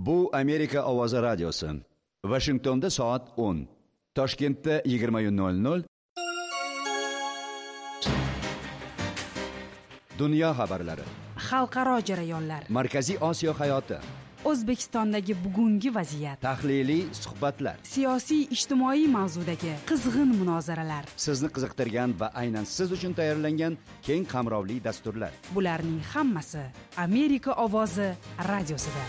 Bu Amerika ovozi radiosi. Washingtonda soat 10. Toshkentda 20:00. Dunyo xabarlari. Xalqaro jarayonlar. Markaziy Osiyo hayoti. O'zbekistondagi bugungi vaziyat. Tahliliy suhbatlar. Siyosiy ijtimoiy mavzudagi qizg'in munozaralar. Sizni qiziqtirgan va aynan siz uchun tayyorlangan keng qamrovli dasturlar. Bularning hammasi Amerika ovozi radiosida.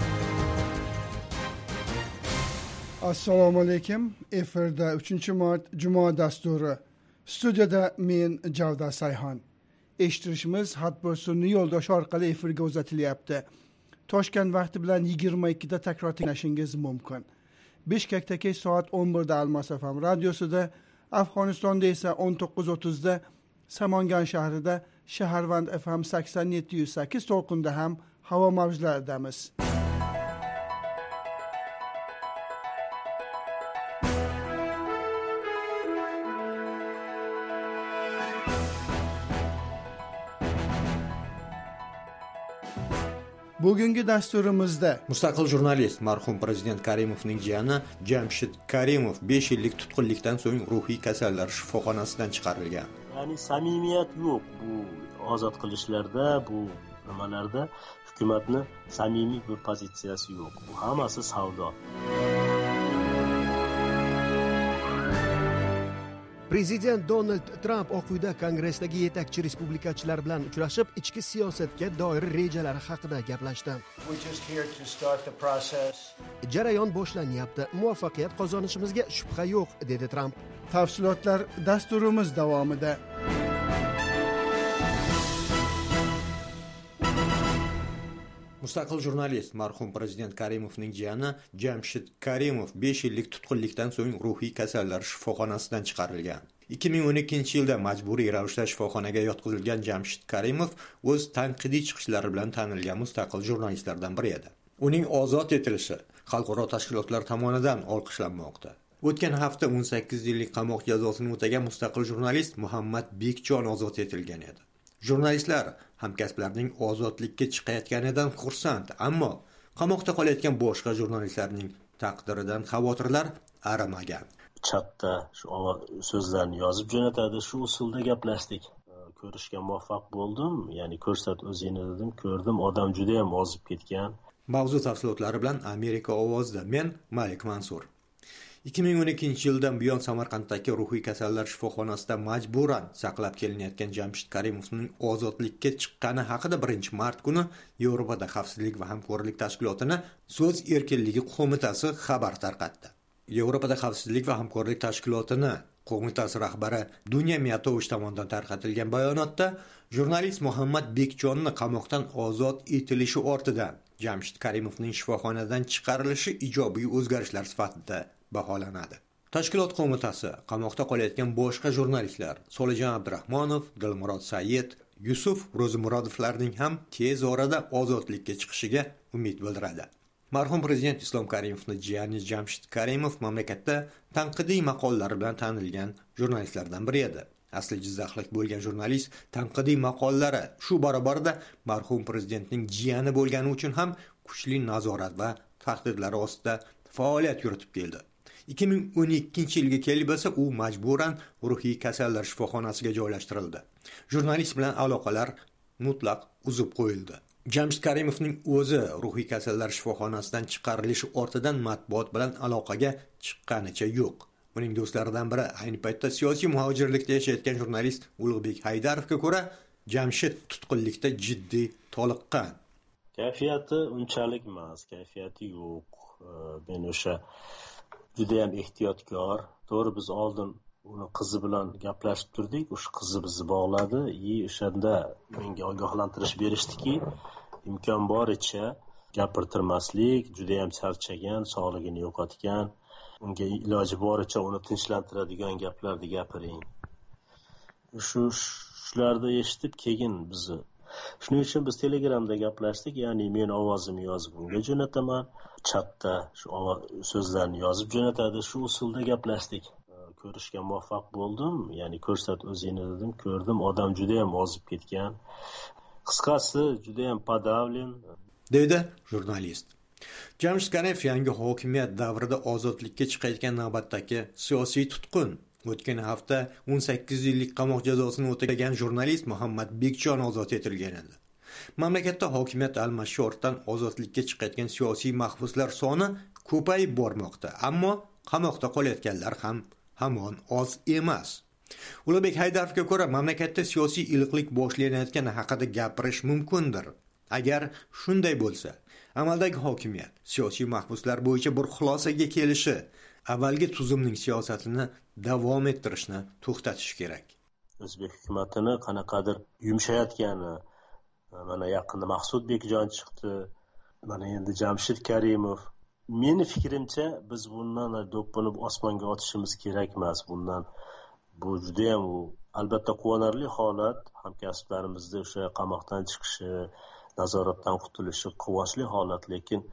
Assalomu alaykum. Efirda 3-mart Juma dasturi. Studiyada men Javda Sayhan. Eshittirishimiz hatto sun'iy yo'ldosh orqali efirga uzatilyapti. Toshkent vaqti bilan 22 da takror tinglashingiz mumkin. Bishkekda kech soat 11 da Almas FM radiosida, Afg'onistonda esa 19:30 da Samangan shahrida Shaharvand FM 87.8 to'lqinda ham havo mavjlaridamiz. Bugungi dasturimizda mustaqil jurnalist marhum prezident Karimovning jiyani Jamshid Karimov 5 yillik tutqunlikdan so'ng ruhiy kasallar shifoxonasidan chiqarilgan. Ya'ni samimiyat yo'q bu ozod qilishlarda, bu nimalarda hukumatni samimiy bir pozitsiyasi yo'q. Bu hammasi savdo. Prezident Donald Tramp Oq uyda Kongressdagi yetakchi respublikachilar bilan uchrashib, ichki siyosatga doir rejalari haqida gaplashdi. Jarayon boshlanyapti. Muvaffaqiyat qozonishimizga shubha yo'q, dedi Tramp. Tafsilotlar dasturimiz davomida. Mustaqil jurnalist marhum prezident Karimovning jiyani Jamshid Karimov 5 yillik tutqunlikdan so'ng ruhiy kasallar shifoxonasidan chiqarilgan. 2012-yilda majburiy ravishda shifoxonaga yotqizilgan Jamshid Karimov o'z tanqidiy chiqishlari bilan tanilgan mustaqil jurnalistlardan biri edi. Uning ozod etilishi xalqaro tashkilotlar tomonidan olqishlanmoqda. O'tgan hafta 18 yillik qamoq jazosini o'tagan mustaqil jurnalist Muhammad Bekjon ozod etilgan edi. Jurnalistlar hamkasblarining ozodlikka chiqayotganidan xursand, ammo qamoqda qolayotgan boshqa jurnalistlarning taqdiridan xavotirlar arimagan. Chatda shu so'zlarni yozib jo'natadi, shu usulda gaplashdik. Ko'rishga muvaffaq bo'ldim, ya'ni ko'rsat o'zingni dedim, ko'rdim, odam juda ham ozib ketgan. Mavzu tafsilotlari bilan Amerika ovozida men Malik Mansur. 2012-yildan buyon Samarqanddagi ruhiy kasallar shifoxonasida majburan saqlab kelinayotgan Jamshid Karimovning ozodlikka chiqqani haqida 1-mart kuni Yevropada xavfsizlik va hamkorlik tashkilotining so'z erkinligi qo'mitasi xabar tarqatdi. Yevropada xavfsizlik va hamkorlik tashkilotining qo'mitasi rahbari Dunya Miyatovich tomonidan tarqatilgan bayonotda jurnalist Muhammad Bekjonni qamoqdan ozod etilishi ortidan Jamshid Karimovning shifoxonadan chiqarilishi ijobiy o'zgarishlar sifatida baholanadi. Tashkilot qo'mitasi qamoqda qolayotgan boshqa jurnalistlar Solijon Abdurahmonov, Dilmurod Said, Yusuf Ro'zimurodovlarning ham tez orada ozodlikka chiqishiga umid bildiradi. Marhum prezident Islom Karimovning jiyani Jamshid Karimov mamlakatda tanqidiy maqolalar bilan tanilgan jurnalistlardan biri edi. Asli jizzaxlik bo'lgan jurnalist tanqidiy maqolalari shu barobarda marhum prezidentning jiyani bo'lgani uchun ham kuchli nazorat va tahdidlar ostida faoliyat yuritib keldi. 2012-yilga kelib esa u majburan ruhiy kasallar shifoxonasiga joylashtirildi. Jurnalist bilan aloqalar mutlaq uzib qo'yildi. Jamshid Karimovning o'zi ruhiy kasallar shifoxonasidan chiqarilishi ortidan matbuot bilan aloqaga chiqqanicha yo'q. Uning do'stlaridan biri ayni paytda siyosiy muhojirlikda yashayotgan jurnalist Ulug'bek Haydarovga ko'ra, Jamshid tutqunlikda jiddiy toliqqan. Kayfiyati unchalik emas, kayfiyati yo'q. Men o'sha juda ham ehtiyotkor. To'g'ri, biz oldin uni qizi bilan gaplashib turdik. O'sha qizi bizni bog'ladi. O'shanda menga ogohlantirish berishdiki, imkon boricha gapirtirmaslik, juda ham charchagan, sog'ligini yo'qotgan. Unga iloji boricha uni tinchlantiradigan gaplarni gapiring. Shularni eshitib keyin bizni. Shuning uchun biz Telegramda gaplashdik, ya'ni men ovozimni yozib unga jo'nataman, chatda shu so'zlarni yozib jo'natadi, shu usulda gaplashdik. Ko'rishga muvaffaq bo'ldim, ya'ni ko'rsat o'zingni dedim, ko'rdim, odam juda ham ozib ketgan. Qisqasi juda ham podavlin, deydi jurnalist. Jamshid Karimov yangi hokimiyat davrida ozodlikka chiqayotgan navbatdagi siyosiy tutqun. O'tgan hafta 18 yillik qamoq jazosini o'tagan jurnalist Muhammad Bekjon ozod etilgan edi. Mamlakatda hokimiyat almashishi ortidan ozodlikka chiqayotgan siyosiy mahbuslar soni ko'payib bormoqda, ammo qamoqda qolayotganlar ham hamon oz emas. Ulug'bek Haydarovga ko'ra, mamlakatda siyosiy iliqlik boshlanayotgani haqida gapirish mumkindir. Agar shunday bo'lsa, amaldagi hokimiyat siyosiy mahbuslar bo'yicha bir xulosaga kelishi, avvalgi tuzumning siyosatini davom ettirishni to'xtatish kerak. O'zbek hukumatini qanaqadir yumshayotgani, mana yaqinda Maqsud Bekjon chiqdi, mana endi Jamshid Karimov. Meni fikrimcha, biz bundan do'ppini osmonga otishimiz kerak emas. Bu juda ham albatta quvonarli holat, hamkasblarimizda o'sha qamoqdan chiqishi, nazoratdan qutulishi quvonchli holat, lekin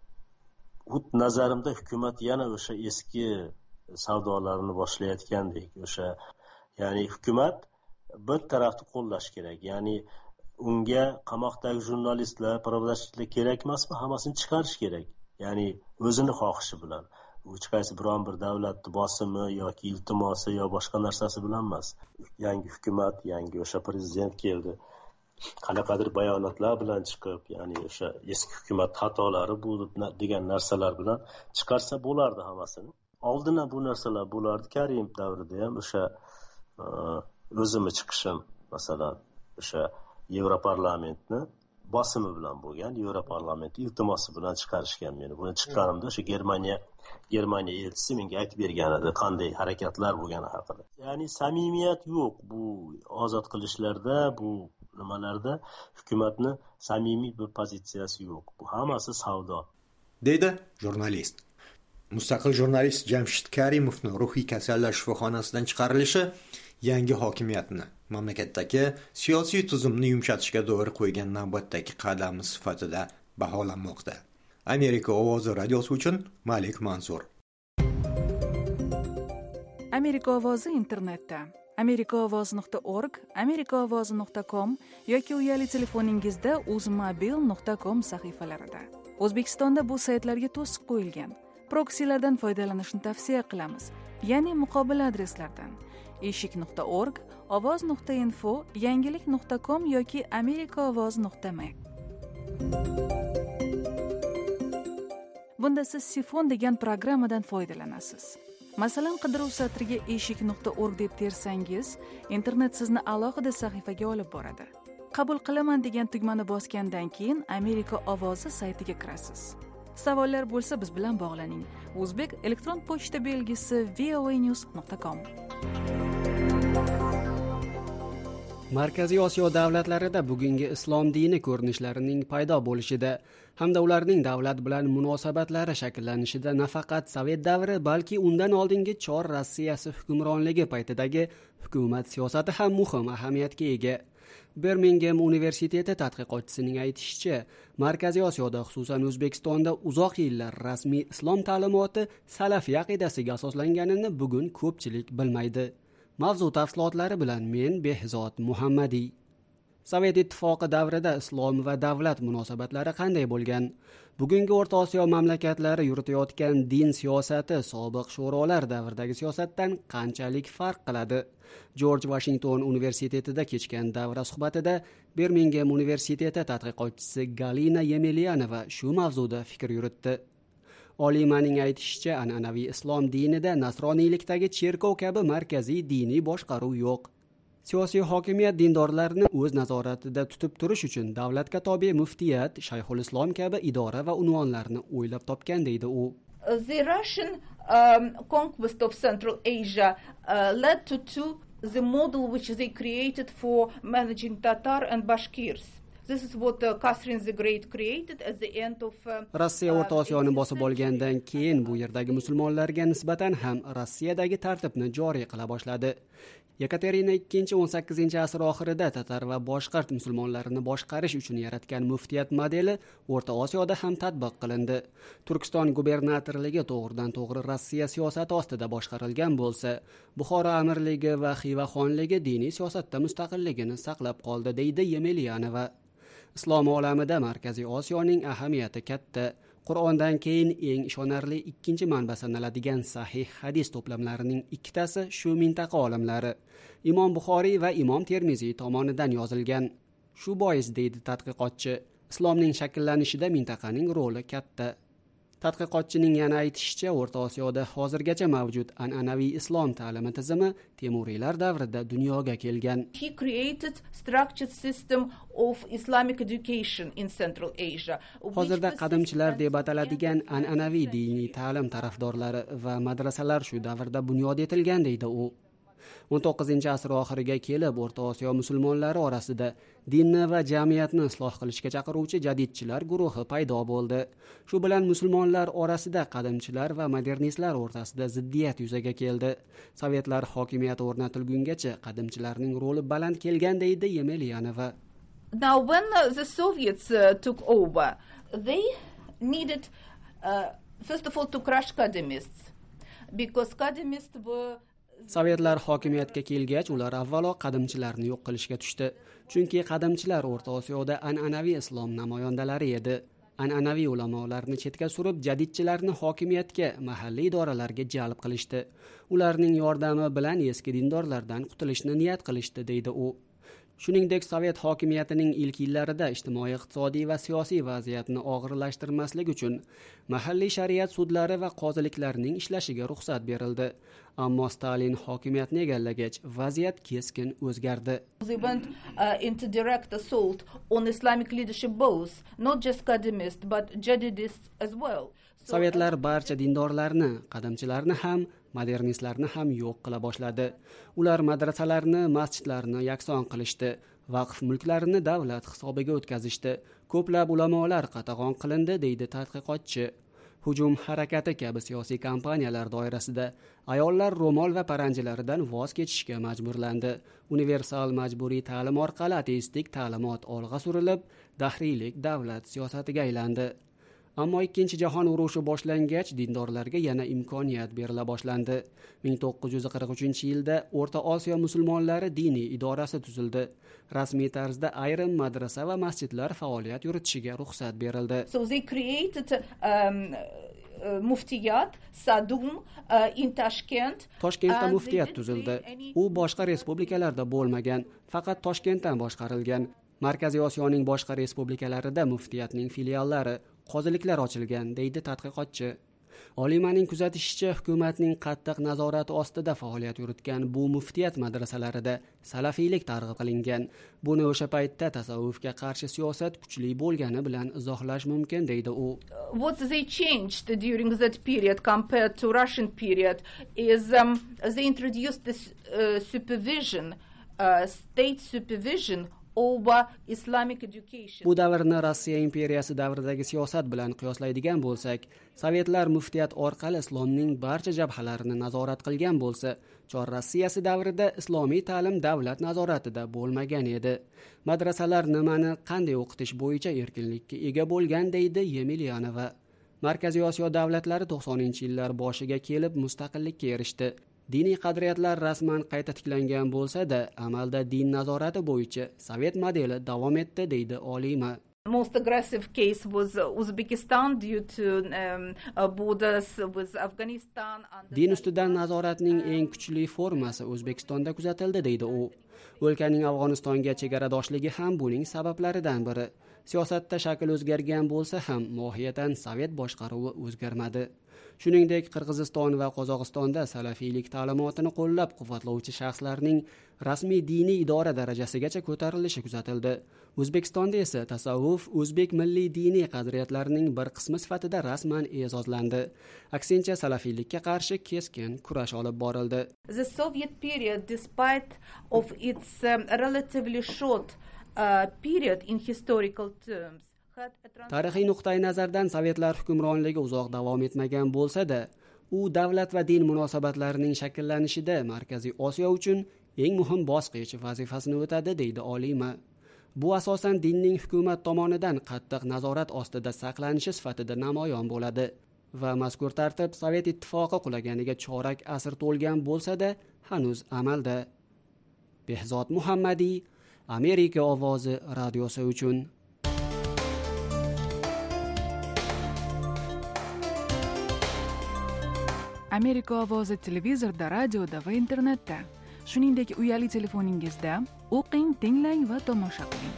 nazarimda hukumat yana o'sha eski savdolarini boshlayotgandek, ya'ni hukumat bir tarafni qo'llash kerak. Ya'ni unga qamoqdagi jurnalistlar, pravdashchilar kerak emasmi? Hammasini chiqarish kerak. Ya'ni o'zini xohishi bilan. Hech qaysi biron bir davlatni bosimi yoki iltimosi yo boshqa narsasi bilan emas. Yangi hukumat, yangi o'sha prezident keldi. Qanaqadir bayonotlar bilan chiqib, ya'ni o'sha eski hukumat xatolari bu degan narsalar bilan chiqarsa bo'lardi hammasini. Oldindan bu narsalar bo'lardi. Karimov davrida ham o'sha o'zimni chiqishim, masalan, o'sha Yevroparlamentni bosimi bilan bo'lgan, Yevroparlament iltimosi bilan chiqarishgan meni. Buni chiqqanimda o'sha Germaniya elchisi menga aytib bergan edi, qanday harakatlar bo'lgani haqida. Ya'ni samimiyat yo'q bu ozod qilishlarda, bu nimalarda hukumatni samimiy bir pozitsiyasi yo'q. Bu hammasi savdo. Deydi jurnalist. Mustaqil jurnalist Jamshid Karimovni ruhiy kasallar shifoxonasidan chiqarilishi yangi hokimiyatni, mamlakatdagi siyosiy tuzumni yumshatishga doir qo'ygan navbatdagi qadami sifatida baholanmoqda. Amerika ovozi radiosi uchun Malik Mansur. Amerika ovozi internetda amerikaovoz.org, amerikaovozi.com yoki uyali telefoningizda uzmobil.com sahifalarida. O'zbekistonda bu saytlarga to'siq qo'yilgan. Proksilardan foydalanishni tavsiya qilamiz, ya'ni muqobil adreslardan. eshik.org, ovoz.info, yangilik.com yoki amerikaovoz.me. Bunda siz Sifon degan programmadan foydalanasiz. Masalan, qidiruv satriga eshik.org deb tersangiz, internet sizni alohida sahifaga olib boradi. Qabul qilaman degan tugmani bosgandan keyin Amerika ovozi saytiga kirasiz. Savollar bo'lsa biz bilan bog'laning. O'zbek elektron pochta belgisi voanews.com. Markaziy Osiyo davlatlarida bugungi islom dini ko'rinishlarining paydo bo'lishida hamda ularning davlat bilan munosabatlari shakllanishida nafaqat Sovet davri, balki undan oldingi Chor Rossiyasi hukmronligi paytidagi hukumat siyosati ham muhim ahamiyatga ega. Birmingham universiteti tadqiqotchisining aytishicha, Markaziy Osiyoda, xususan O'zbekistonda uzoq yillar rasmiy islom ta'limoti salafiy aqidasiga asoslanganini bugun ko'pchilik bilmaydi. Mavzu tafsilotlari bilan men Behzod Muhammadiy. Sovet ittifoqi davrida islom va davlat munosabatlari qanday bo'lgan? Bugungi O'rta Osiyo mamlakatlari yuritayotgan din siyosati sobiq sho'rolar davridagi siyosatdan qanchalik farq qiladi? George Washington universitetida kechgan davra suhbatida Birmingham universiteti tadqiqotchisi Galina Yemelyanova shu mavzuda fikr yuritdi. Olimaning aytishicha, an'anaviy islom dinida nasroniylikdagi cherkov kabi markaziy diniy boshqaruv yo'q. Siyosiy hokimiyat dindorlarni o'z nazoratida tutib turish uchun davlatga tobe muftiyat, shayxul islom kabi idora va unvonlarni o'ylab topgan deydi u. The Russian conquest of Central Asia led to the model which they created for managing Tatar and Bashkirs. This is what Catherine the Great created at the end of Rossiya O'rta Osiyoni bosib olgandan keyin bu yerdagi musulmonlarga nisbatan ham Rossiyadagi tartibni joriy qila boshladi. Yekaterina II 18-asr oxirida tatar va boshqirt musulmonlarini boshqarish uchun yaratgan muftiyat modeli O'rta Osiyoda ham tatbiq qilindi. Turkiston gubernatorligi to'g'ridan-to'g'ri Rossiya siyosati ostida boshqarilgan bo'lsa, Buxoro amirligi va Xiva xonligi diniy siyosatda mustaqilligini saqlab qoldi, deydi Yemelyanova. Islom olamida Markaziy Osiyoning ahamiyati katta. Qur'ondan keyin eng ishonarli ikkinchi manba sanaladigan sahih hadis to'plamlarining ikkitasi shu mintaqa olimlari Imom Buxoriy va Imom Termiziy tomonidan yozilgan. Shu bois deydi tadqiqotchi, islomning shakllanishida mintaqaning roli katta. Tadqiqotchining yana aytishicha, O'rta Osiyoda hozirgacha mavjud an'anaviy islom ta'limi tizimi Temuriylar davrida dunyoga kelgan. He created structured system of Islamic education in Central Asia. Hozirda qadimchilar deb ataladigan an'anaviy diniy ta'lim tarafdorlari va madrasalar shu davrda bunyod etilgan deydi u. 19-asr oxiriga kelib O'rta Osiyo musulmonlari orasida dinni va jamiyatni isloh qilishga chaqiruvchi jadidchilar guruhi paydo bo'ldi. Shu bilan musulmonlar orasida qadimchilar va modernistlar o'rtasida ziddiyat yuzaga keldi. Sovetlar hokimiyati o'rnatilgungacha qadimchilarning roli baland kelgan deydi Yemelyanova. Now when the Soviets took over, they needed first of all to crush qadimists because qadimists were Sovetlar hokimiyatga kelgach, ular avvalo qadimchilarni yo'q qilishga tushdi. Chunki qadimchilar O'rta Osiyoda an'anaviy islom namoyandalari edi. An'anaviy ulamolarni chetga surib, jadidchilarni hokimiyatga, mahalliy idoralarga jalb qilishdi. Ularning yordami bilan eski dindorlardan qutulishni niyat qilishdi, deydi u. Shuningdek, Sovet hokimiyatining ilk yillarida ijtimoiy, iqtisodiy va siyosiy vaziyatni og'irlashtirmaslik uchun mahalliy shariat sudlari va qoziliklarning ishlashiga ruxsat berildi. Ammo Stalin hokimiyatni egallagach, vaziyat keskin o'zgardi. They went into direct assault on Islamic leadership both, not just qadimists but jadidists as well. Sovetlar barcha dindorlarni, qadimchilarni ham, modernistlarni ham yo'q qila boshladi. Ular madrasalarni, masjidlarni yakson qilishdi, vaqf mulklarini davlat hisobiga o'tkazishdi. Ko'plab ulamolar qatag'on qilindi, deydi tadqiqotchi. Hujum harakati kabi siyosiy kampaniyalar doirasida ayollar ro'mol va paranjilaridan voz kechishga majburlandi. Universal majburiy ta'lim orqali ateistik ta'limot olg'a surilib, dahriylik davlat siyosatiga aylandi. Ammo Ikkinchi jahon urushi boshlangach, dindorlarga yana imkoniyat berila boshlandi. 1943-yilda O'rta Osiyo musulmonlari diniy idorasi tuzildi. Rasmiy tarzda ayrim madrasa va masjidlar faoliyat yuritishiga ruxsat berildi. So they created muftiyat Sadum in Tashkent. Toshkentda muftiyat tuzildi. U boshqa respublikalarda bo'lmagan, faqat Toshkentdan boshqarilgan. Markaziy Osiyoning boshqa respublikalarida muftiyatning filiallari, qoziliklar ochilgan, deydi tadqiqotchi. Olimaning kuzatishicha, hukumatning qattiq nazorati ostida faoliyat yuritgan bu muftiyat madrasalarida salafiylik targ'ib qilingan. Buni o'sha paytda tasavvufga qarshi siyosat kuchli bo'lgani bilan izohlash mumkin, deydi u. What they changed during that period compared to Russian period is they introduced this supervision, state supervision over Islamic education. Bu davrni Rossiya imperiyasi davridagi siyosat bilan qiyoslaydigan bo'lsak, Sovetlar muftiyat orqali islomning barcha jabhalarini nazorat qilgan bo'lsa, Chor Rossiyasi davrida islomiy ta'lim davlat nazoratida bo'lmagan edi. Madrasalar nimani qanday o'qitish bo'yicha erkinlikka ega bo'lgan, deydi Yemelyanova. Markaziy Osiyo davlatlari 90-yillar boshiga kelib mustaqillikka erishdi. Diniy qadriyatlar rasman qayta tiklangan bo'lsa-da, amalda din nazorati bo'yicha Sovet modeli davom etdi, deydi olima. Most aggressive case was Uzbekistan due to borders with Afghanistan. Din ustidan nazoratning eng kuchli formasi O'zbekistonda kuzatildi, deydi u. O'lkaning Afg'onistonga chegaradoshligi ham buning sabablaridan biri. Siyosatda shakl o'zgargan bo'lsa ham, mohiyatan Sovet boshqaruvi o'zgarmadi. Shuningdek, Qirg'iziston va Qozog'istonda salafiylik ta'limotini qo'llab-quvvatlovchi shaxslarning rasmiy diniy idora darajasigacha ko'tarilishi kuzatildi. O'zbekistonda esa tasavvuf o'zbek milliy diniy qadriyatlarining bir qismi sifatida rasman e'zozlandi. Aksincha, salafiylikka qarshi keskin kurash olib borildi. The Soviet period, despite of its relatively short period in historical terms, tarixiy nuqtai nazardan Sovetlar hukmronligi uzoq davom etmagan bo'lsa-da, u davlat va din munosabatlarining shakllanishida Markaziy Osiyo uchun eng muhim bosqich vazifasini o'tadi, deydi olima. Bu asosan dinning hukumat tomonidan qattiq nazorat ostida saqlanishi sifatida namoyon bo'ladi va mazkur tartib Sovet ittifoqi qulaganiga chorak asr to'lgan bo'lsa-da, hanuz amalda. Behzod Muhammadiy, Amerika ovozi radiosi uchun. Amerika ovozi televizorda, radioda va internetda, shuningdek uyali telefoningizda o'qing, tinglang va tomosha qiling.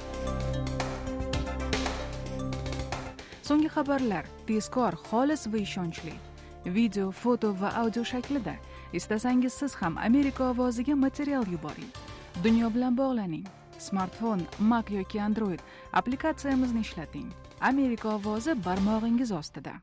So'nggi xabarlar tezkor, xolis va ishonchli. Video, foto va audio shaklida. Istasangiz siz ham Amerika ovoziga material yuboring. Dunyo bilan bog'laning. Smartfon, Mac yoki Android applikatsiyamizni ishlating. Amerika ovozi barmog'ingiz ostida.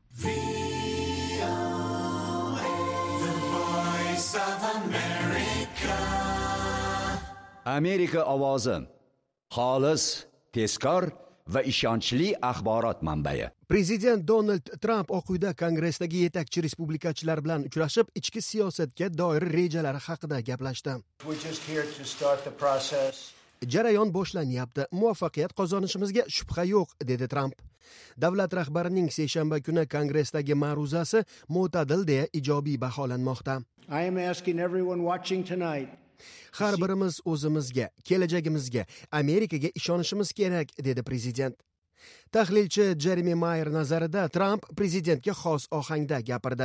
Amerika ovozi xolis, tezkor va ishonchli axborot manbai. Prezident Donald Trump Oq uyda Kongressdagi yetakchi respublikachilar bilan uchrashib, ichki siyosatga doir rejalari haqida gaplashdi. Jarayon boshlanyapti. Muvaffaqiyat qozonishimizga shubha yo'q, dedi Trump. Davlat rahbarining seshanba kuni Kongressdagi ma'ruzasi mo'tadil deya ijobiy baholanmoqda. Har birimiz o'zimizga, kelajagimizga, Amerikaga ishonishimiz kerak, dedi prezident. Tahlilchi Jeremy Mayer nazarida Trump prezidentga xos ohangda gapirdi.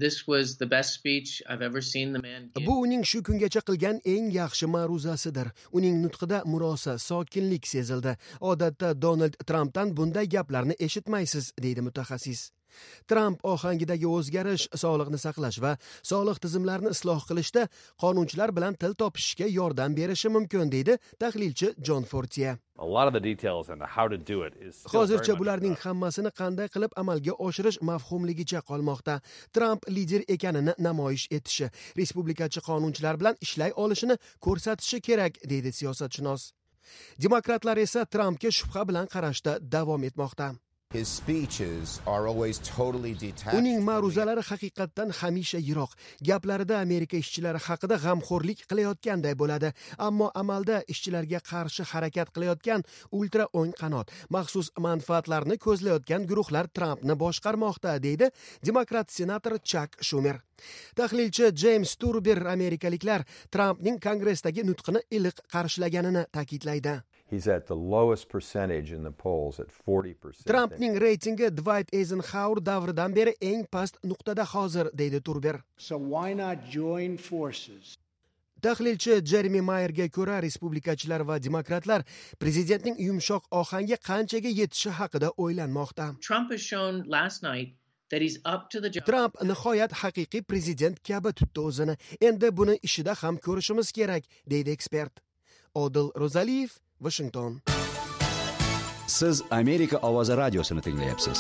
Bu uning shu kungacha qilgan eng yaxshi ma'ruzasidir. Uning nutqida murosa, sokinlik sezildi. Odatda Donald Trumpdan bunday gaplarni eshitmaysiz, deydi mutaxassis. Trump ohangidagi o'zgarish sog'liqni saqlash va soliq tizimlarini isloh qilishda qonunchilar bilan til topishishga yordam berishi mumkin, deydi tahlilchi John Fortier. Hozircha bularning hammasini qanday qilib amalga oshirish mavhumligicha qolmoqda. Trump lider ekanini namoyish etishi, respublikachi qonunchilar bilan ishlay olishini ko'rsatishi kerak, deydi siyosatshunos. Demokratlar esa Trumpga shubha bilan qarashda davom etmoqda. Uning ma'ruzalari haqiqatdan hamisha yiroq. Gaplarida Amerika ishchilari haqida g'amxo'rlik qilayotganday bo'ladi, ammo amalda ishchilarga qarshi harakat qilayotgan ultra o'ng qanot, maxsus manfaatlarni ko'zlayotgan guruhlar Trumpni boshqarmoqda, deydi demokrat senator Chuck Schumer. Tahlilchi James Turber amerikaliklar Trumpning Kongressdagi nutqini iliq qarshilaganini ta'kidlaydi. He's at the lowest percentage in the polls at 40%. Trumpning reytingi Dwight Eisenhower davridan beri eng past nuqtada hozir, deydi Turber. So why not join forces? Tahlilchi Jeremy Mayerga ko'ra, respublikachilar va demokratlar prezidentning yumshoq ohangga qanchaga yetishi haqida o'ylanmoqda. Trump has shown last night that he's up to the job. Trump nihoyat haqiqiy prezident kabi tutdi o'zini. Endi buni ishida ham ko'rishimiz kerak, deydi ekspert. Odil Rozaliyev, Washington. Siz Amerika ovozi radiosini tinglayapsiz.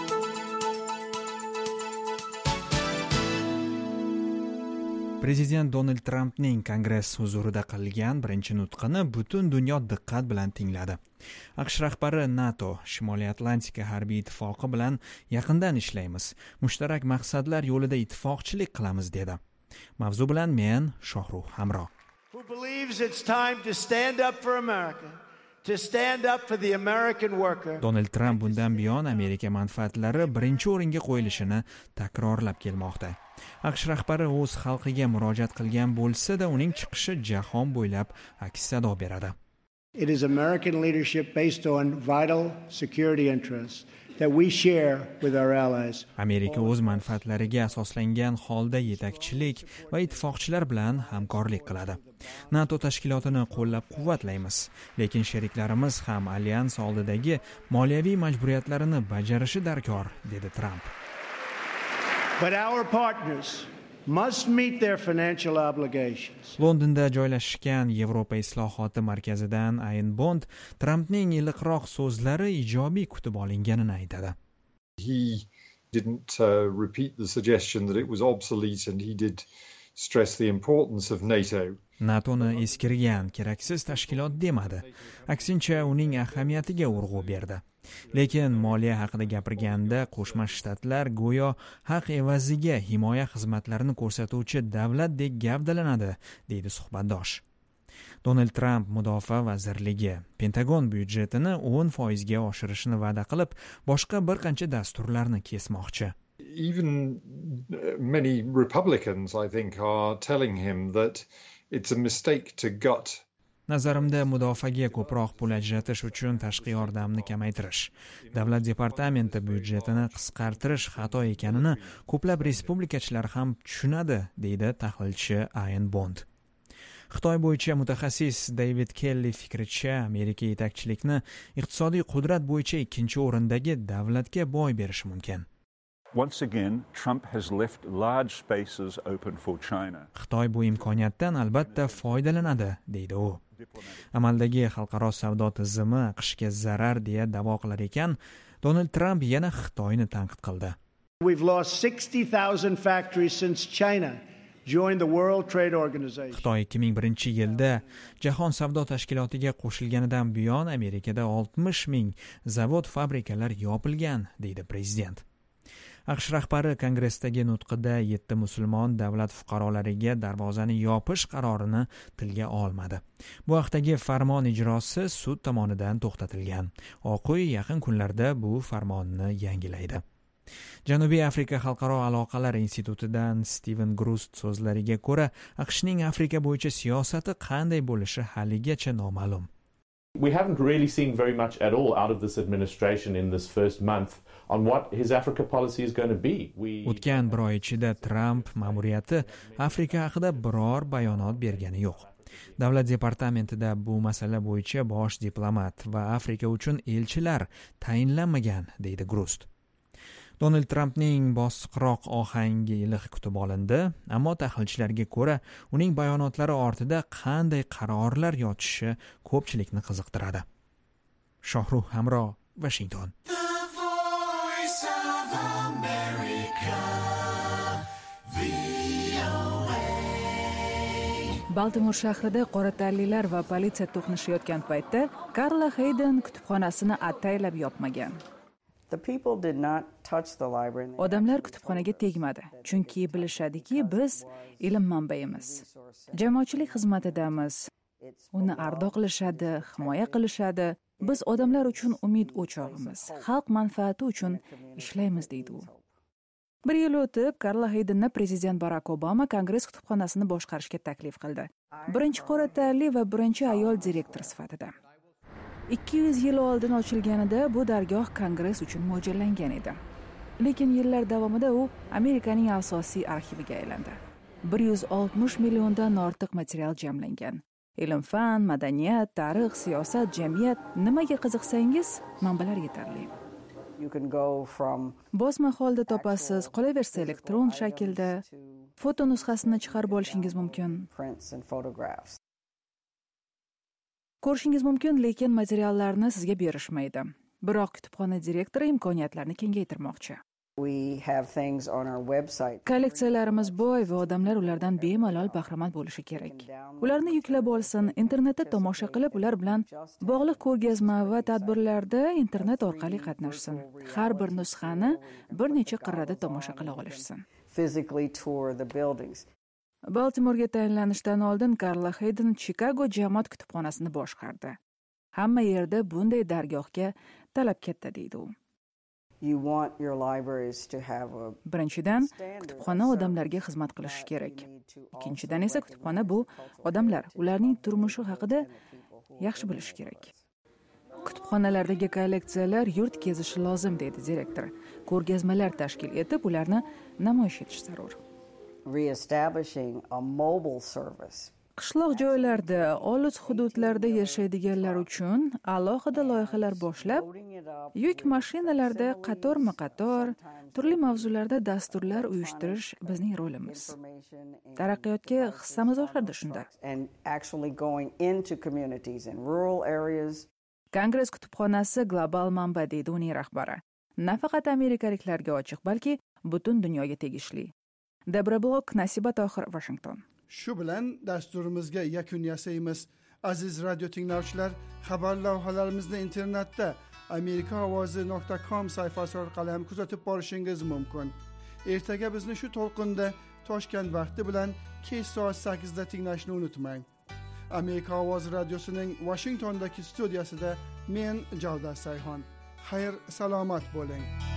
Prezident Donald Trumpning Kongress huzurida qilgan birinchi nutqini butun dunyo diqqat bilan tingladi. AQSh rahbari NATO, Shimoliy Atlantika harbiy ittifoqi bilan yaqindan ishlaymiz. Mushtarak maqsadlar yo'lida ittifoqchilik qilamiz, dedi. Mavzu bilan men Shohruh Hamro. Who believes it's time to stand up for America, to stand up for the American worker. Donald Trump bundan buyon Amerika manfaatlari birinchi o'ringa qo'yilishini takrorlab kelmoqda. AQSh rahbari o'z xalqiga murojaat qilgan bo'lsa-da, uning chiqishi jahon bo'ylab aks sado beradi. It is American leadership based on vital security interests that we share with our allies. Amerika o'z manfaatlariga asoslangan holda yetakchilik va ittifoqchilar bilan hamkorlik qiladi. NATO tashkilotini qo'llab-quvvatlaymiz, lekin sheriklarimiz ham alyans oldidagi moliyaviy majburiyatlarini bajarishi darkor, dedi Trump. But our partners must meet their financial obligations. Londonda joylashgan Yevropa islohoti markazidan Ayn Bond Trumpning iliqroq so'zlari ijobiy kutib olinganini aytadi. He didn't repeat the suggestion that it was obsolete, and he did stress the importance of NATO. NATOni eskirgan, keraksiz tashkilot demadi. Aksincha, uning ahamiyatiga urg'u berdi. Lekin moliya haqida gapirganda Qo'shma Shtatlar go'yo haq evaziga himoya xizmatlarini ko'rsatuvchi davlatdek gavdalanadi, deydi suhbatdosh. Donald Trump mudofaa vazirligi Pentagon byudjetini 10% ga oshirishni va'da qilib, boshqa bir qancha dasturlarni kesmoqchi. Even many Republicans, I think, are telling him that it's a mistake to gut Nazarimda mudofaaga ko'proq pul ajratish uchun tashqi yordamni kamaytirish, davlat departamenti byudjetini qisqartirish xato ekanini ko'plab respublikachilar ham tushunadi, deydi tahlilchi Ayn Bond. Xitoy bo'yicha mutaxassis David Kelly fikricha, Amerika yetakchilikni iqtisodiy qudrat bo'yicha 2-o'rindagi davlatga boy berishi mumkin. Once again, Trump has left large spaces open for China. Xitoy bu imkoniyatdan albatta foydalanadi, deydi u. Amaldagi xalqaro savdo tizimi AQShga zarar deya da'vo qilar ekan, Donald Trump yana Xitoyni tanqid qildi. We've lost 60,000 factories since China joined the World Trade Organization. Xitoy 2001-yilda Jahon savdo tashkilotiga qo'shilganidan buyon Amerikada 60,000 zavod, fabrikalar yopilgan, deydi prezident. AQSh rahbari Kongressdagi nutqida 7 musulmon davlat fuqarolariga darvozani yopish qarorini tilga olmadi. Bu haqdagi farmon ijrosi sud tomonidan to'xtatilgan. Oq uy yaqin kunlarda bu farmonni yangilaydi. Janubiy Afrika xalqaro aloqalar institutidan Steven Grust so'zlariga ko'ra, AQShning Afrika bo'yicha siyosati qanday bo'lishi haligacha noma'lum. We haven't really seen very much at all out of this administration in this first month on what his Africa policy is going to be. O'tgan bir oy ichida Trump ma'muriyati Afrika haqida biror bayonot bergani yo'q. Davlat departamentida bu masala bo'yicha bosh diplomat va Afrika uchun elchilar tayinlanmagan, deydi Grust. Donald Trumpning bosiqroq ohangi iliq kutib olindi, ammo tahlilchilarga ko'ra, uning bayonotlari ortida qanday qarorlar yotishi ko'pchilikni qiziqtiradi. Shohruh Hamro, Washington. Baltimore shahrida qora tanlilar va politsiya to'qnashayotgan paytda Karla Hayden kutubxonasini ataylab yopmagan. Odamlar kutubxonaga tegmadi, chunki bilishadiki, biz ilm manbayimiz. Jamoatchilik xizmatidamiz. Uni ardoqlashadi, himoya qilishadi. Biz odamlar uchun umid o'chog'imiz, xalq manfaati uchun ishlaymiz, deydi u. Bir yil o'tib, Karla Haydenni prezident Barack Obama Kongress kutubxonasini boshqarishga taklif qildi. Birinchi qora tanli va birinchi ayol direktor sifatida. 200 yil oldin ochilganida bu dargoh Kongress uchun mo'ljallangan edi. Lekin yillar davomida u Amerikaning asosiy arxiviga aylandi. 160 milliondan ortiq material jamlangan. Ilm-fan, madaniyat, tarix, siyosat, jamiyat, nimaga qiziqsangiz, manbalar yetarli. Bosma holda topasiz, qolaversa elektron shaklda, foto nusxasini chiqarib olishingiz mumkin. Ko'rishingiz mumkin, lekin materiallarni sizga berishmaydi. Biroq kutubxona direktori imkoniyatlarni kengaytirmoqchi. Kolleksiyalarimiz boy va odamlar ulardan bemalol bahramand bo'lishi kerak. Ularni yuklab olsin, internetda tomosha qilib, ular bilan bog'liq ko'rgazma va tadbirlarda internet orqali qatnashsin. Har bir nusxani bir necha qirrada tomosha qila olishsin. Baltimorega tayinlanishdan oldin Karla Hayden Chicago jamoat kutubxonasini boshqardi. Hamma yerda bunday dargohga talab katta, deydi u. Birinchidan, kutubxona odamlarga xizmat qilishi kerak. Ikkinchidan esa kutubxona bu odamlar, ularning turmushi haqida yaxshi bilishi kerak. Kutubxonalardagi kolleksiyalar yurt kezishi lozim, deydi direktor. Ko'rgazmalar tashkil etib, ularni namoyish etish zarur. Qishloq joylarda, olis hududlarda yashaydiganlar uchun alohida loyihalar boshlab, yuk mashinalarda qator-maqator turli mavzularda dasturlar uyushtirish bizning rolimiz. Taraqqiyotga hissamiz oshadi shunda. Kongress kutubxonasi global manba, deydi uning rahbari. Nafaqat amerikaliklarga ochiq, balki butun dunyoga tegishli. Debra Block, Nasiba Tohir, Washington. Shu bilan dasturimizga yakun yasaymiz. Aziz radio tinglovchilar, xabar lavhalarimizni internetda amerikaovozi.com sayfasi orqali ham kuzatib borishingiz mumkin. Ertaga bizni shu to'lqinda Toshkent vaqti bilan kech soat 8 da tinglashni unutmang. Amerika ovozi radiosining Washingtondagi studiyasida men Javdar Sayhon. Xayr, salomat bo'ling.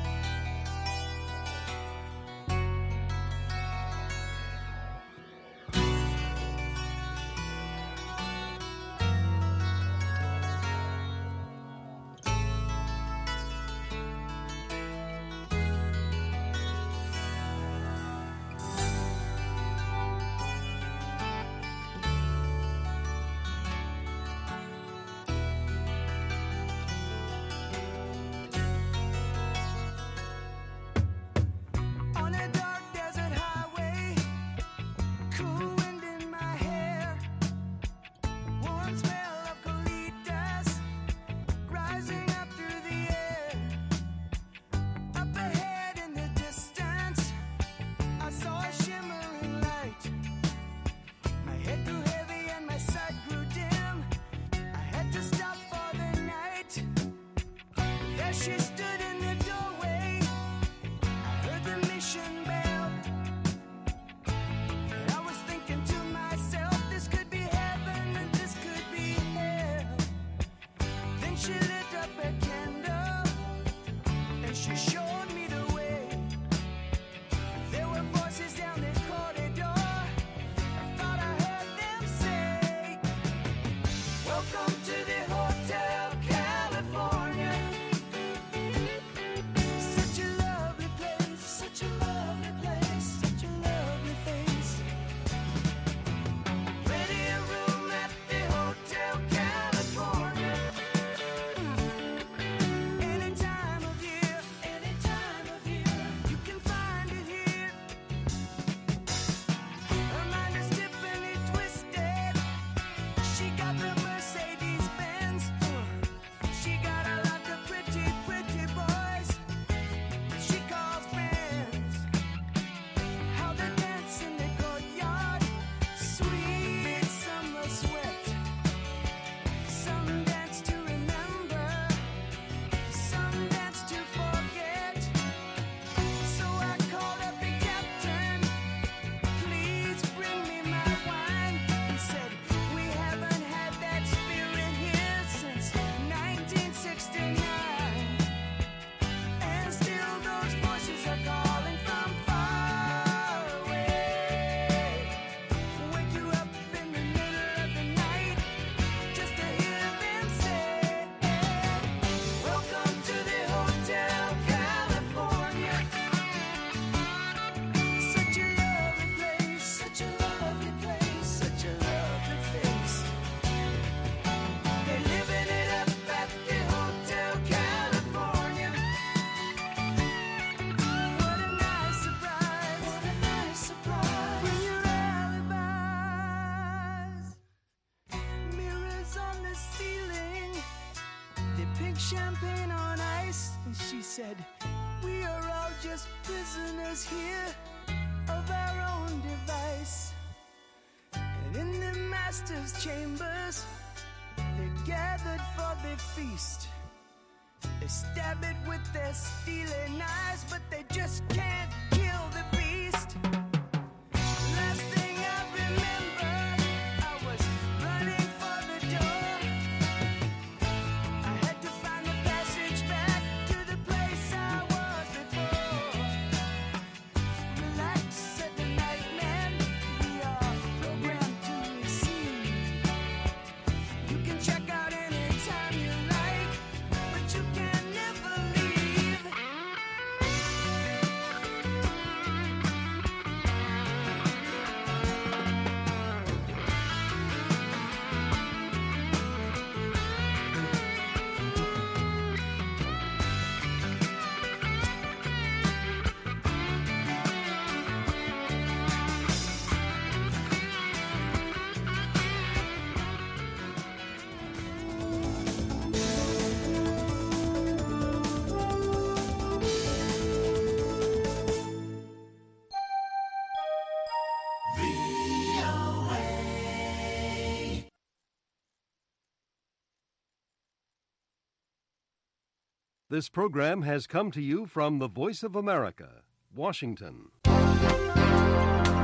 champagne on ice. And she said, we are all just prisoners here of our own device. And in the master's chambers, they're gathered for their feast. They stab it with their steely knives, but they just can't kill the beast. Last thing I remember, I was running for the door. I had to find the passage back to the place I was before. Relax, said the night man, we are programmed to receive. You can check out anytime you like, but you can never leave. This program has come to you from the Voice of America, Washington.